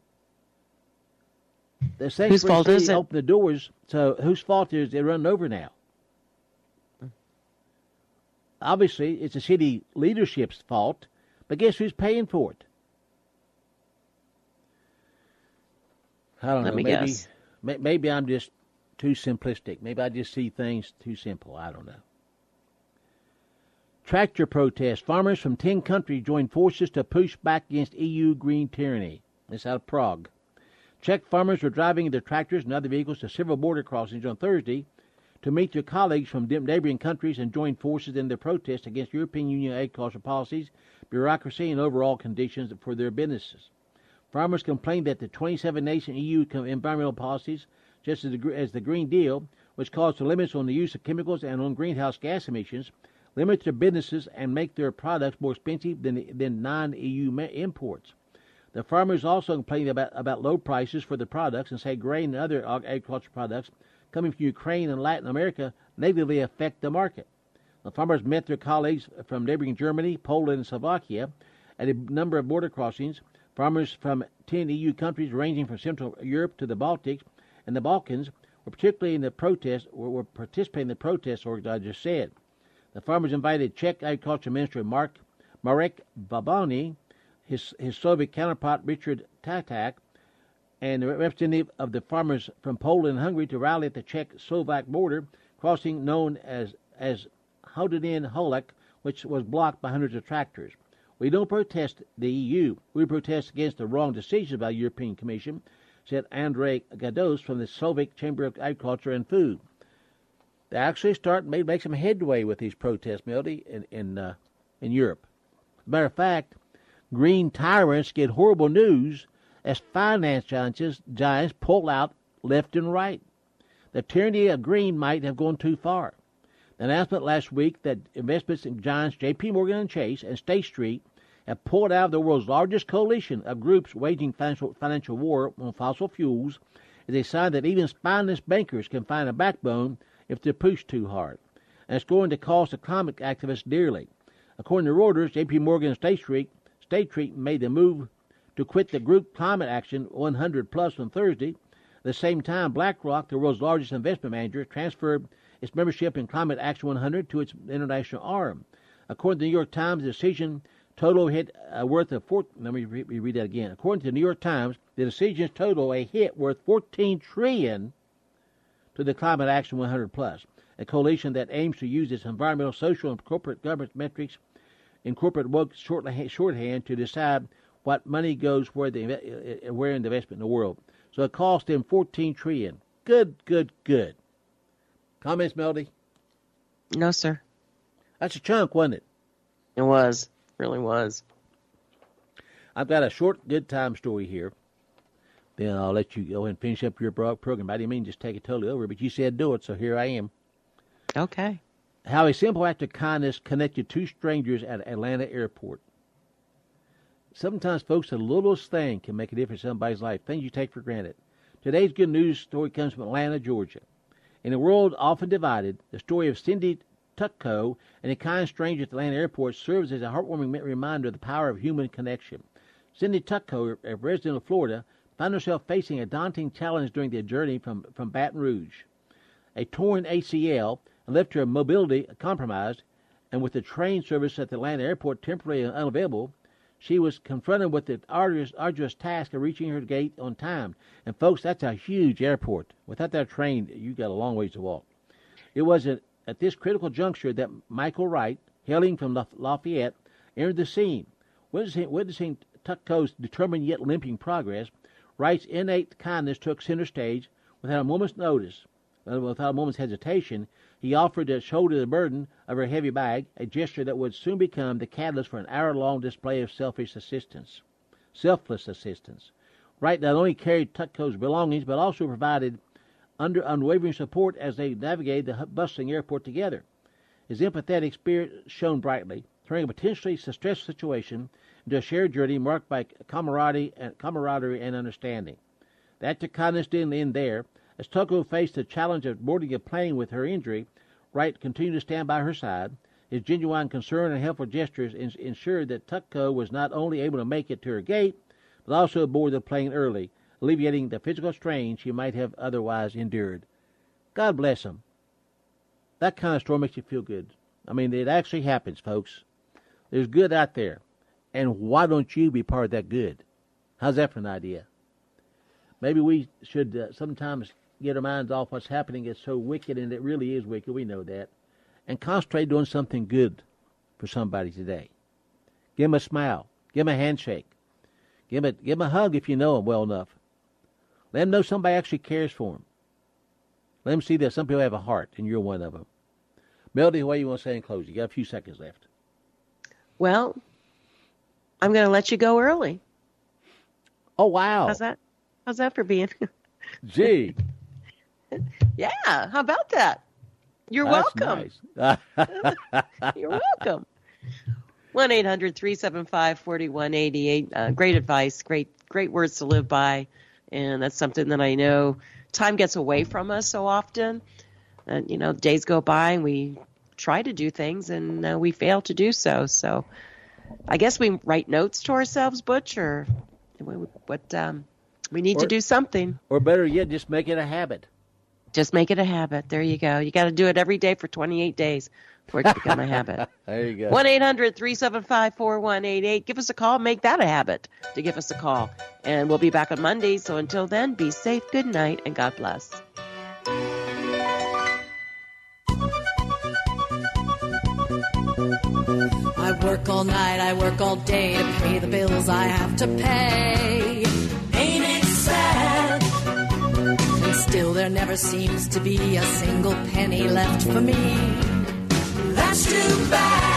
The sanctuary city opened the doors, so whose fault is they're running over now? Obviously, it's the city leadership's fault, but guess who's paying for it? I don't know. Let me guess. Maybe I'm just too simplistic. Maybe I just see things too simple. I don't know. Tractor protest. Farmers from 10 countries joined forces to push back against EU green tyranny. It's out of Prague. Czech farmers were driving their tractors and other vehicles to several border crossings on Thursday to meet their colleagues from neighboring countries and join forces in their protest against European Union agricultural policies, bureaucracy, and overall conditions for their businesses. Farmers complained that the 27-nation EU environmental policies, just as the Green Deal, which calls for limits on the use of chemicals and on greenhouse gas emissions, limit their businesses and make their products more expensive than non-EU imports. The farmers also complained about low prices for the products and say grain and other agricultural products coming from Ukraine and Latin America negatively affect the market. The farmers met their colleagues from neighboring Germany, Poland, and Slovakia at a number of border crossings. Farmers from 10 EU countries ranging from Central Europe to the Baltics and the Balkans were participating in the protest, as I just said. The farmers invited Czech Agriculture Minister Marek Babany, his Soviet counterpart Richard Tatak, and the representative of the farmers from Poland and Hungary to rally at the Czech-Slovak border crossing known as Hodonín Holek, which was blocked by hundreds of tractors. We don't protest the EU. We protest against the wrong decisions by the European Commission, said Andrei Gados from the Slovak Chamber of Agriculture and Food. They actually make some headway with these protests, Melody, in Europe. As a matter of fact, green tyrants get horrible news as finance giants pull out left and right. The tyranny of green might have gone too far. The announcement last week that investments in giants J.P. Morgan and Chase and State Street have pulled out of the world's largest coalition of groups waging financial war on fossil fuels is a sign that even spineless bankers can find a backbone if they're pushed too hard. And it's going to cost the climate activists dearly. According to Reuters, J.P. Morgan and State Street made the move to quit the group Climate Action 100 Plus on Thursday. At the same time, BlackRock, the world's largest investment manager, transferred its membership in Climate Action 100 to its international arm. According to the New York Times, the decision total hit worth of let me read that again. According to the New York Times, the decisions total a hit worth $14 trillion to the Climate Action 100 Plus, a coalition that aims to use its environmental, social, and corporate governance metrics in corporate woke shorthand to decide what money goes where in the investment in the world. So it cost them $14 trillion. Good. Comments, Melody? No, sir. That's a chunk, wasn't it? It was. Really was. I've got a short good time story here. Then I'll let you go and finish up your program. I didn't mean just take it totally over, but you said do it, so here I am. Okay. How a simple act of kindness connected two strangers at Atlanta airport. Sometimes, folks, the littlest thing can make a difference in somebody's life, things you take for granted. Today's good news story comes from Atlanta, Georgia. In a world often divided, the story of Cindy Tutko and a kind stranger at the Atlanta airport serves as a heartwarming reminder of the power of human connection. Cindy Tutko, a resident of Florida, found herself facing a daunting challenge during their journey from Baton Rouge. A torn ACL left her mobility compromised, and with the train service at the Atlanta airport temporarily unavailable, she was confronted with the arduous task of reaching her gate on time. And, folks, that's a huge airport. Without that train, you got a long ways to walk. It was at this critical juncture that Michael Wright, hailing from Lafayette, entered the scene. Witnessing Tutko's determined yet limping progress, Wright's innate kindness took center stage. Without a moment's hesitation, he offered to shoulder the burden of her heavy bag, a gesture that would soon become the catalyst for an hour-long display of selfless assistance. Wright not only carried Tutko's belongings, but also provided unwavering support as they navigated the bustling airport together. His empathetic spirit shone brightly, turning a potentially stressful situation into a shared journey marked by camaraderie and understanding. The act of kindness didn't end there. As Tutko faced the challenge of boarding a plane with her injury, Wright continued to stand by her side. His genuine concern and helpful gestures ensured that Tutko was not only able to make it to her gate, but also aboard the plane early, alleviating the physical strain she might have otherwise endured. God bless him. That kind of story makes you feel good. I mean, it actually happens, folks. There's good out there. And why don't you be part of that good? How's that for an idea? Maybe we should sometimes get our minds off what's happening. It's so wicked, and it really is wicked. We know that. And concentrate doing something good for somebody today. Give them a smile. Give them a handshake. Give them a hug if you know them well enough. Let them know somebody actually cares for them. Let them see that some people have a heart, and you're one of them. Melody, what do you want to say in closing? You got a few seconds left. Well, I'm going to let you go early. Oh, wow. How's that for being? Gee. Yeah, how about that? You're welcome. Nice. You're welcome. 1-800-375-4188. Great advice, great words to live by, and that's something that I know time gets away from us so often. And days go by and we try to do things and we fail to do so. So I guess we write notes to ourselves, Butch, or what? We need to do something. Or better yet, just make it a habit. Just make it a habit. There you go. You got to do it every day for 28 days for it to become a habit. There you go. 1-800-375-4188. Give us a call. Make that a habit to give us a call. And we'll be back on Monday. So until then, be safe, good night, and God bless. I work all night, I work all day to pay the bills I have to pay. Ain't it sad? And still there never seems to be a single penny left for me. That's too bad.